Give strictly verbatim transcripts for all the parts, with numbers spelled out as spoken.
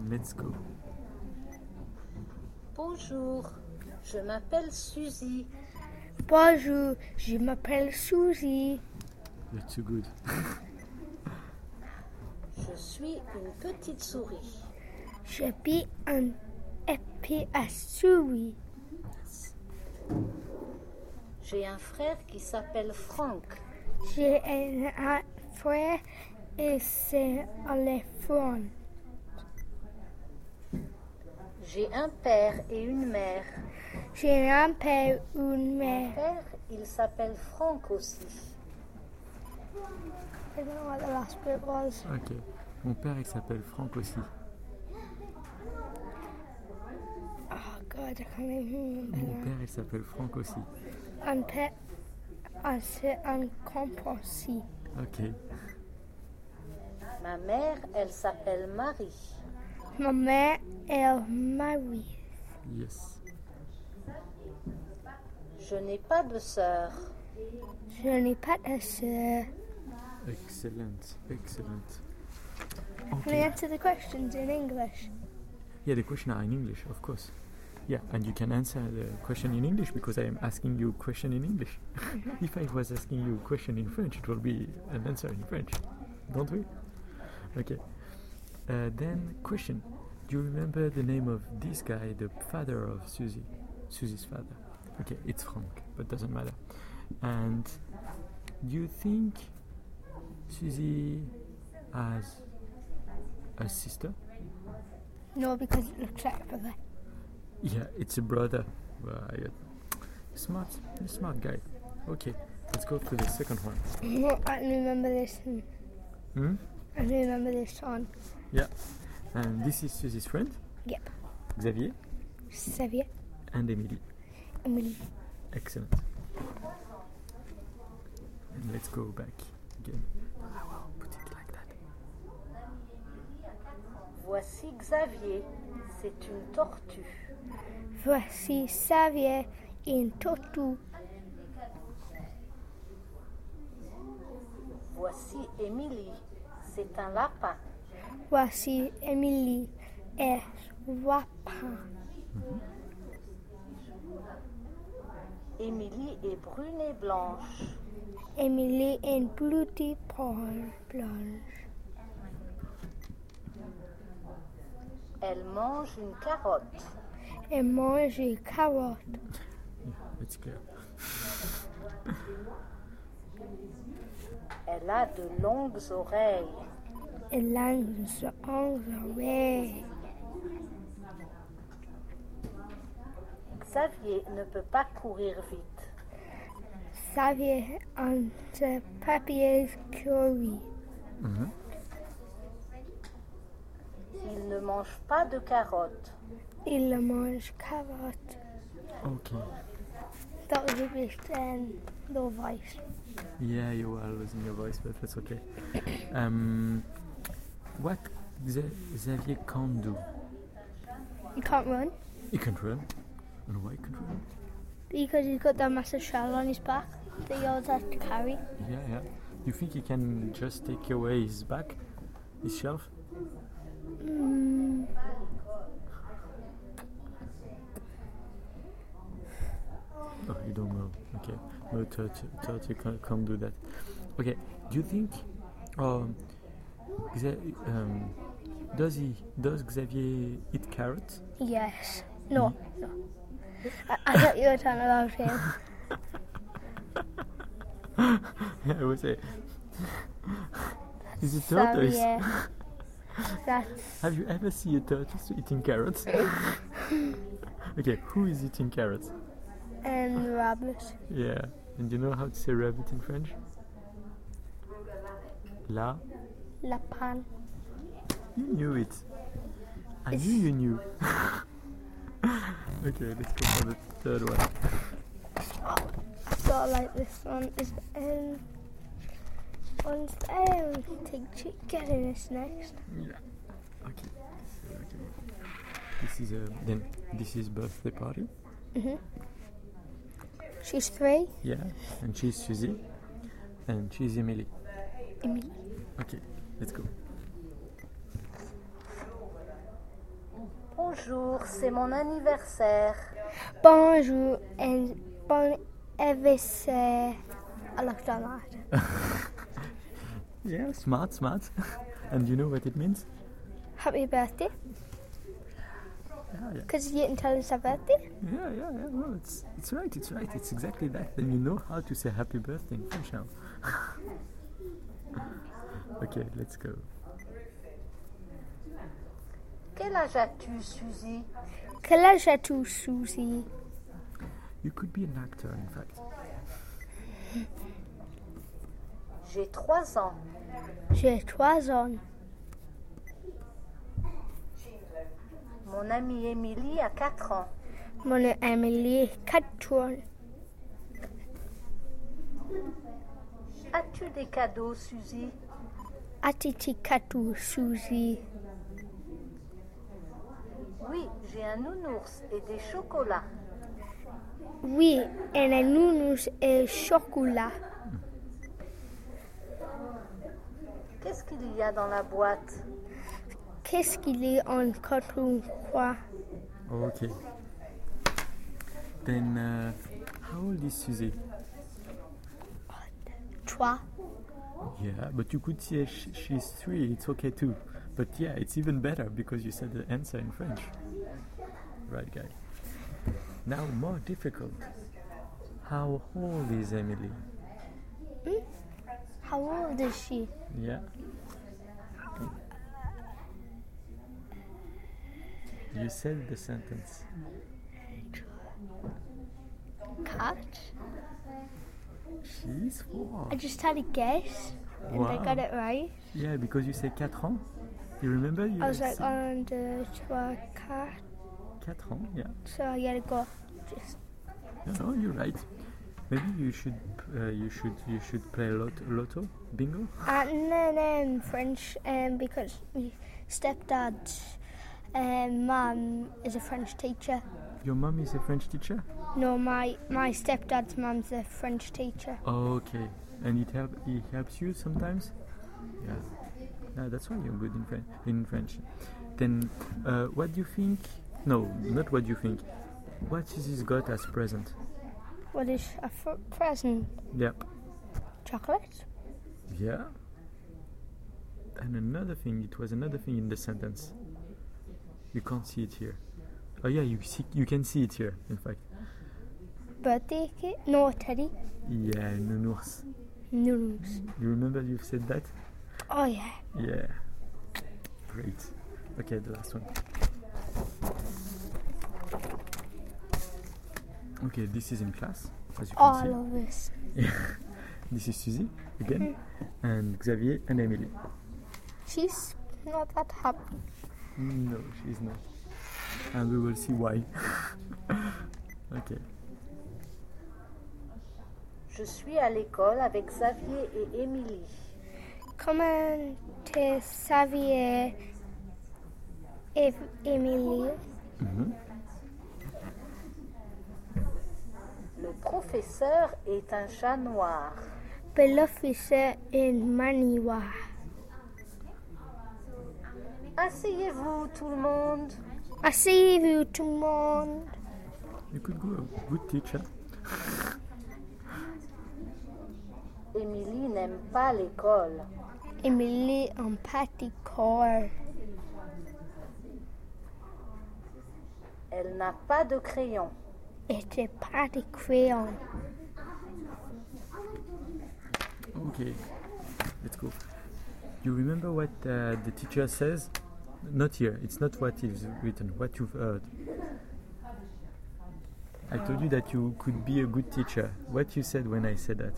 let's go. Bonjour, je m'appelle Suzy. Bonjour, je m'appelle Suzy. You're too good. Je suis une petite souris. Je suis un épée à souris. J'ai un frère qui s'appelle Frank. J'ai un frère et c'est éléphant. J'ai un père et une mère. J'ai un père et une Mon mère. père, il s'appelle Frank aussi. I don't know what the last bit was. Ok. Mon père, il s'appelle Franck aussi. Oh God, I can't even remember. Mon père, il s'appelle Franck aussi. Un père, un c'est un composé. Ok. Ma mère, elle s'appelle Marie. Ma mère est Marie. Yes. Je n'ai pas de sœur. Je n'ai pas de sœur. Excellent. Excellent. Can I Okay. answer the questions in English? Yeah, the question are in English, of course. Yeah, and you can answer the question in English because I am asking you a question in English. If I was asking you a question in French, it will be an answer in French. Don't we? Okay. Uh, then, question. Do you remember the name of this guy, the father of Susie? Susie's father. Okay, it's Frank, but doesn't matter. And do you think Susie has a sister? No, because it looks like a brother. Yeah, it's a brother. Right. Smart, smart guy. Okay, let's go to the second one. No, I can remember this. one. Hmm? I can remember this one. Yeah. And this is Susie's friend, Yep. Xavier, Xavier, and Emily. Emily. Excellent. And let's go back again. I will put it like that. Voici Xavier. C'est une tortue. Voici Xavier in Totu. Voici Émilie. C'est un lapin. Voici Emily et Wapa. Émilie est brune et blanche. Emily in Bloody Paul Blanche. Elle mange une carotte. Et mange une carotte. Yeah, it's clear. Elle a de longues oreilles. Et lance en oreilles. Xavier ne peut pas courir vite. Xavier on the papier curry. Mhm. Il ne mange pas de carottes. Il mange carotte. Okay. That was a bit um, low voice. Yeah, you are losing your voice, but that's okay. Um, what Xa- Xavier can't do? He can't run He can't run. And why can't run? because he's got that massive shell on his back that he always has to carry. Yeah, yeah. You think he can just take away his back, his shelf? Mm, Oh, you don't know. Okay. No, Turtle, Turtle can't, can't do that. Okay. Do you think? Um, Xa- um, does he? Does Xavier eat carrots? yes. No, no. I, I thought you were talking about him. Yeah, I would say. Is it tortoise? Xavier. That's Have you ever seen a tortoise eating carrots? Okay, who is eating carrots? and the rabbit. Yeah. And you know how to say rabbit in French? La. Lapin. You knew it. I knew you knew. Okay, let's go for the third one. I sort of like this one. Is um, one's um, take chicken is next. Yeah. Okay. So, okay. This is a then. This is birthday party. Mhm. She's three. Yeah. And she's Susie. And she's Emily. Emily. Okay. Let's go. Bonjour, c'est mon anniversaire. Bonjour and bon anniversaire. I looked on that. Yeah, smart, smart. And you know what it means? Happy birthday. Yeah, yeah. Because you didn't tell us our birthday. Yeah, yeah, yeah. No, it's it's right. It's right. It's exactly that. Then you know how to say happy birthday in French now. Okay, let's go. Quel âge as-tu, Suzy? Quel âge as-tu, Suzy? You could be an actor, in fact. J'ai trois ans. J'ai trois ans. Mon amie Émilie a quatre ans. Mon Emily quatre ans. As-tu des cadeaux, Suzy? As-tu cadeau, Suzy? Oui, j'ai un nounours et des chocolats. Oui, et un nounours et chocolat. Qu'est-ce qu'il y a dans la boîte? Qu'est-ce qu'il est en carton quoi? Okay. Then, uh, how old is Suzy? Trois. Yeah, but you could say sh- she's three. It's okay too. But yeah, it's even better because you said the answer in French. Right, guy. Now, more difficult. How old is Emily? Hmm? How old is she? Yeah. You said the sentence. Cat? She's four. I just had a guess and I Wow. got it right. Yeah, because you said quatre ans. You remember? You I was like, said on the trois cat, quatre ans, yeah. so I gotta go. Just No, no, you're right. Maybe you should, uh, you should, you should play lot- lotto, bingo. and then um, French, um, because my stepdad's um, mum is a French teacher. Your mom is a French teacher. No, my my stepdad's mum's a French teacher. Okay, and it help, it helps you sometimes. Yeah, no, that's why you're good in French. In French, then uh, what do you think? No, not what do you think. What is this got as present? What is a f- present? Yep. Chocolate? Yeah. And another thing, it was another thing in the sentence. You can't see it here. Oh yeah, you see, you can see it here. In fact. Birthday cake? No, teddy. Yeah, nounours. Noodles. You remember you've said that? Oh yeah. Yeah. Great. Okay, the last one. Okay, this is in class, as you can Oh, I see. love this. This is Suzy again, and Xavier and Emily. She's not that happy. No, she's not. And we will see why. Okay. Je suis à l'école avec Xavier et Émilie. Comment te Xavier et Emily? Mhm. Le professeur est un chat noir. L'officier in Maniwa. Asseyez-vous tout le monde. Asseyez-vous tout le monde. You could go a good teacher. Émilie n'aime pas l'école. Emily en petit corps. Elle n'a pas de crayon. Était pas de crayon. Okay, let's go. You remember what uh, the teacher says? Not here. It's not what is written. What you've heard. I told you that you could be a good teacher. What you said when I said that?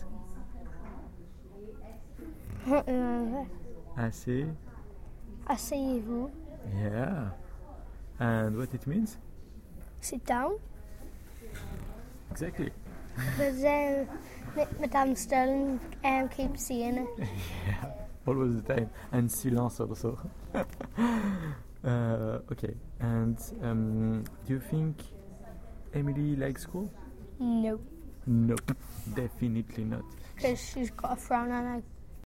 Uh, Assez. Asseyez-vous. Yeah. And what it means? Sit down. Exactly. Because um, Madame Sterling um, keeps saying it. Yeah. Always the time. And silence also. uh, okay. And um, do you think Emily likes school? No. No, definitely not. Because she's got a frown on her